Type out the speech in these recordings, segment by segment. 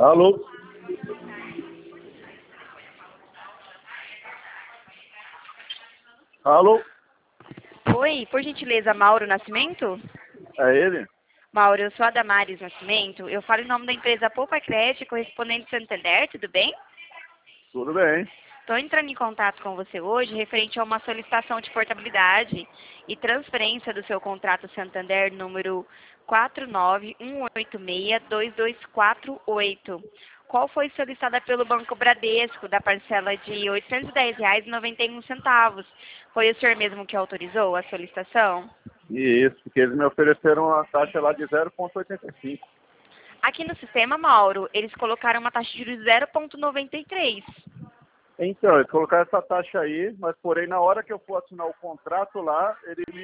Alô? Alô? Oi, por gentileza, Mauro Nascimento? É ele? Mauro, eu sou a Damares Nascimento. Eu falo em nome da empresa Poupa Crédito, correspondente Santander, tudo bem? Tudo bem. Estou entrando em contato com você hoje referente a uma solicitação de portabilidade e transferência do seu contrato Santander número 491862248. Qual foi solicitada pelo Banco Bradesco, da parcela de R$ 810,91. Foi o senhor mesmo que autorizou a solicitação? Isso, porque eles me ofereceram uma taxa lá de 0,85. Aqui no sistema, Mauro, eles colocaram uma taxa de juros 0,93. Então, eles colocaram essa taxa aí, mas porém na hora que eu for assinar o contrato lá,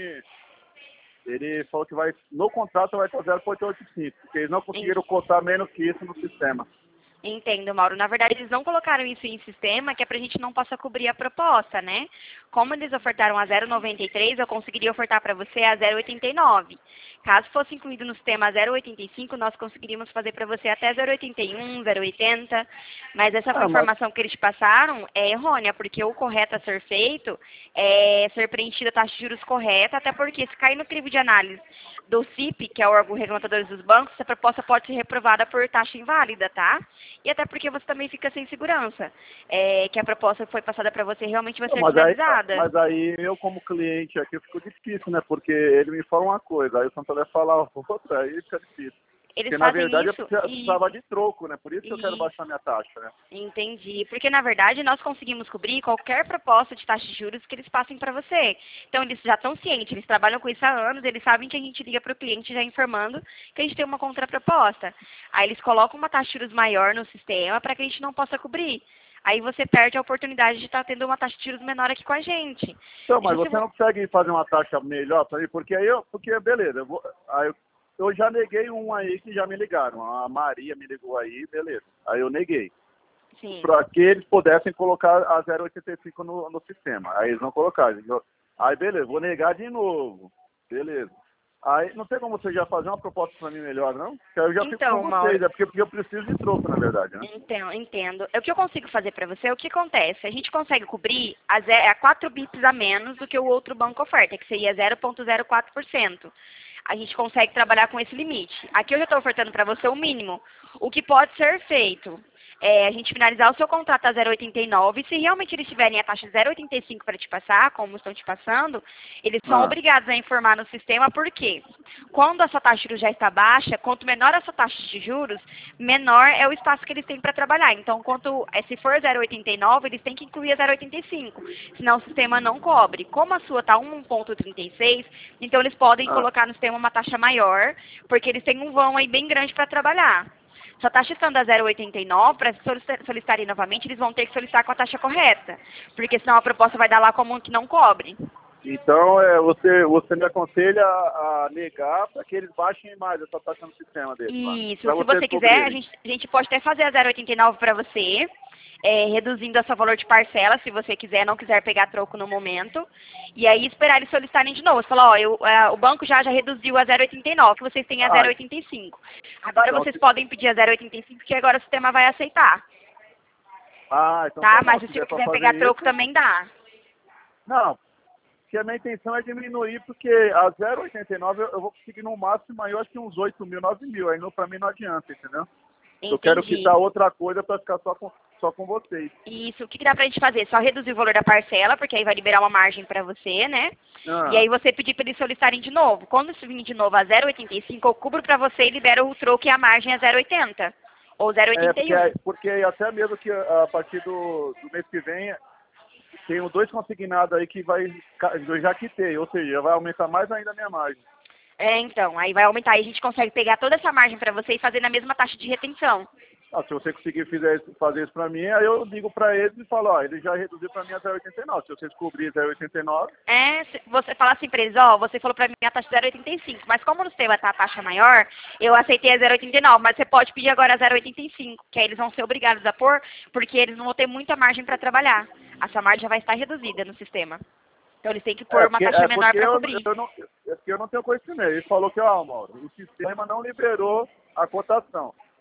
ele falou que no contrato vai estar 0,85, porque eles não conseguiram cotar menos que isso no sistema. Entendo, Mauro. Na verdade, eles não colocaram isso em sistema, que é para a gente não possa cobrir a proposta, né? Como eles ofertaram a 0,93, eu conseguiria ofertar para você a 0,89. Caso fosse incluído no sistema a 0,85, nós conseguiríamos fazer para você até 0,81, 0,80. Mas essa informação que eles te passaram é errônea, porque o correto a ser feito é ser preenchida a taxa de juros correta, até porque se cair no crivo de análise do CIP, que é o órgão regulamentador dos bancos, essa proposta pode ser reprovada por taxa inválida, tá? E até porque você também fica sem segurança, que a proposta que foi passada para você realmente vai ser finalizada. Mas aí eu como cliente aqui fico difícil, né? Porque ele me fala uma coisa, aí o Santander fala outra, aí fica difícil. Eles Porque na fazem verdade isso eu precisava de troco, né? Por isso que eu quero e baixar minha taxa, né? entendi. Porque, na verdade, nós conseguimos cobrir qualquer proposta de taxa de juros que eles passem para você. Então, eles já estão cientes, eles trabalham com isso há anos, eles sabem que a gente liga para o cliente já informando que a gente tem uma contraproposta. Aí, eles colocam uma taxa de juros maior no sistema para que a gente não possa cobrir. Aí você perde a oportunidade de estar tendo uma taxa de juros menor aqui com a gente. Então, mas você não consegue fazer uma taxa melhor para mim? Porque aí beleza, eu já neguei um aí que já me ligaram. A Maria me ligou aí, beleza. Aí eu neguei. Sim. Para que eles pudessem colocar a 0,85 no sistema. Aí eles não colocaram. Aí beleza, vou negar de novo. Beleza. Aí não tem como você já fazer uma proposta para mim melhor, não? Porque aí eu já fico Então, com Mauro, vocês, porque eu preciso de troco, na verdade, né? então, entendo. O que eu consigo fazer para você, o que acontece? A gente consegue cobrir a 4 bips a menos do que o outro banco oferta, que seria 0,04%. A gente consegue trabalhar com esse limite. Aqui eu já estou ofertando para você o mínimo. O que pode ser feito é a gente finalizar o seu contrato a 0,89. Se realmente eles tiverem a taxa de 0,85 para te passar, como estão te passando, eles são obrigados a informar no sistema, porque quando a sua taxa de juros já está baixa, quanto menor a sua taxa de juros, menor é o espaço que eles têm para trabalhar. Então, se for 0,89, eles têm que incluir a 0,85, senão o sistema não cobre. Como a sua está 1,36, então eles podem colocar no sistema uma taxa maior, porque eles têm um vão aí bem grande para trabalhar. Sua taxa estando a 0,89, para solicitarem novamente, eles vão ter que solicitar com a taxa correta, porque senão a proposta vai dar lá como que não cobre. Então, você me aconselha a negar para que eles baixem mais essa taxa no sistema deles lá. Isso, se você quiser, a gente pode até fazer a 0,89 para você, reduzindo o seu valor de parcela, se você quiser, não quiser pegar troco no momento, e aí esperar eles solicitarem de novo. Você fala, ó, o banco já reduziu a 0,89, que vocês têm a 0,85. Agora vocês podem pedir a 0,85, que agora o sistema vai aceitar. Então tá, mas se você quiser pegar troco também dá. Não, porque a minha intenção é diminuir, porque a 0,89 eu vou conseguir no máximo aí, eu acho que uns 8 mil, 9 mil. Aí para mim não adianta, entendeu? Entendi. Eu quero quitar outra coisa para ficar só com vocês. Isso, o que dá pra gente fazer? Só reduzir o valor da parcela, porque aí vai liberar uma margem pra você, né? E aí você pedir pra eles solicitarem de novo. Quando isso vir de novo a 0,85, eu cubro pra você e libero o troco e a margem a 0,80. Ou 0,81. Porque até mesmo que a partir do mês que vem, tenho 2 consignados aí que eu já quitei, ou seja, vai aumentar mais ainda a minha margem. Então, aí vai aumentar e a gente consegue pegar toda essa margem pra você e fazer na mesma taxa de retenção. Se você conseguir fazer isso para mim, aí eu ligo para eles e falo, ó, ele já reduziu para mim a 0,89. Se vocês cobrirem 0,89... Você fala assim pra eles, ó, você falou pra mim a taxa de 0,85, mas como no sistema tá a taxa maior, eu aceitei a 0,89, mas você pode pedir agora a 0,85, que aí eles vão ser obrigados a pôr, porque eles não vão ter muita margem para trabalhar. A sua margem já vai estar reduzida no sistema. Então eles têm que pôr uma taxa menor para cobrir. Eu não tenho conhecimento. Ele falou que, ó, Mauro, o sistema não liberou a cotação.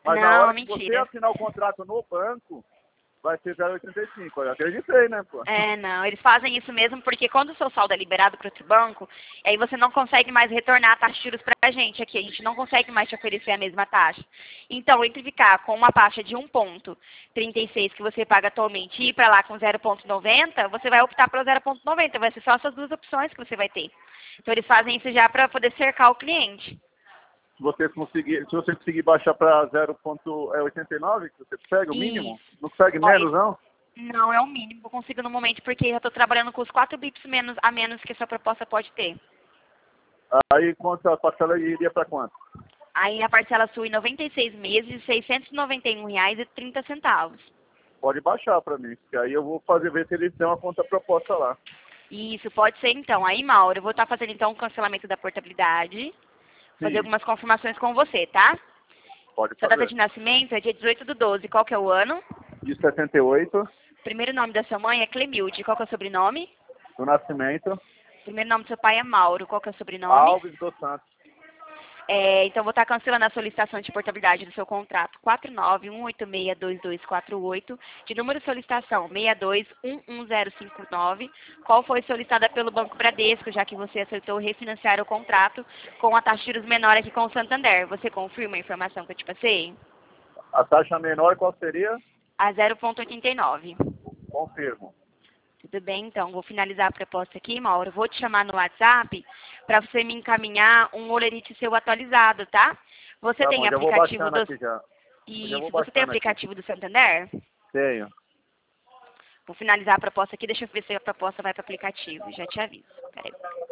Mas na Não, hora que você mentira. assinar o contrato no banco, vai ser 0,85. Eu acreditei, né, pô? Não, eles fazem isso mesmo porque quando o seu saldo é liberado para outro banco, aí você não consegue mais retornar a taxa de juros para a gente aqui. A gente não consegue mais te oferecer a mesma taxa. Então, entre ficar com uma taxa de 1,36 que você paga atualmente e ir para lá com 0,90, você vai optar pelo 0,90. Vai ser só essas duas opções que você vai ter. Então, eles fazem isso já para poder cercar o cliente. Se você conseguir baixar para 0,89, que você consegue, o mínimo? Isso. Não consegue Ó, menos, não? Não, é o mínimo que eu consigo no momento, porque eu estou trabalhando com os 4 bips a menos que a sua proposta pode ter. Aí, quanto a parcela iria para quanto? Aí a parcela sua em 96 meses, R$ 691,30. Pode baixar para mim, porque aí eu vou ver se eles têm uma contraproposta lá. Isso, pode ser então. Aí, Mauro, eu vou estar fazendo então o cancelamento da portabilidade, fazer Sim, algumas confirmações com você, tá? pode Sua data fazer. de nascimento é dia 18/12, qual que é o ano? De 78, Primeiro nome da sua mãe é Clemilde, qual que é o sobrenome? do nascimento, Primeiro nome do seu pai é Mauro, qual que é o sobrenome? Alves dos Santos. Então, vou estar cancelando a solicitação de portabilidade do seu contrato 491862248, de número de solicitação 6211059, qual foi solicitada pelo Banco Bradesco, já que você aceitou refinanciar o contrato com a taxa de juros menor aqui com o Santander. Você confirma a informação que eu te passei? A taxa menor qual seria? A 0,89. Confirmo. Tudo bem, então, vou finalizar a proposta aqui, Mauro. Vou te chamar no WhatsApp para você me encaminhar um olerite seu atualizado, tá? Você Tá tem bom, já vou aplicativo baixando do... aqui já. Já vou Isso, você tem baixando aqui. aplicativo do Santander? Tenho. Vou finalizar a proposta aqui, deixa eu ver se a proposta vai para o aplicativo. Já te aviso. Peraí.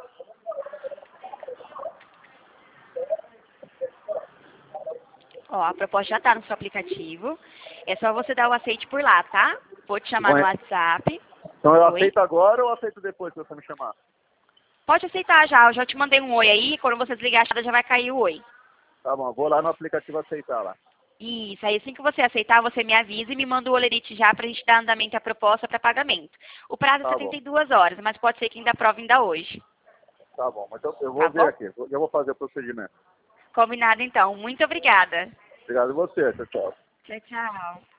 Ó, a proposta já está no seu aplicativo. É só você dar o aceite por lá, tá? Vou te chamar no WhatsApp. Então eu Oi? aceito agora ou aceito depois que você me chamar? Pode aceitar já. Eu já te mandei um oi aí. Quando você desligar a chamada já vai cair o oi. Tá bom, vou lá no aplicativo aceitar lá. Isso, aí assim que você aceitar, você me avisa e me manda o olerite já pra gente dar andamento à proposta para pagamento. O prazo é Tá bom, 72 horas, mas pode ser que ainda aprove ainda hoje. tá bom. Então eu Tá vou ver bom? aqui, já vou fazer o procedimento. Combinado então. Muito obrigada. Obrigado a você, tchau, tchau. Tchau, tchau.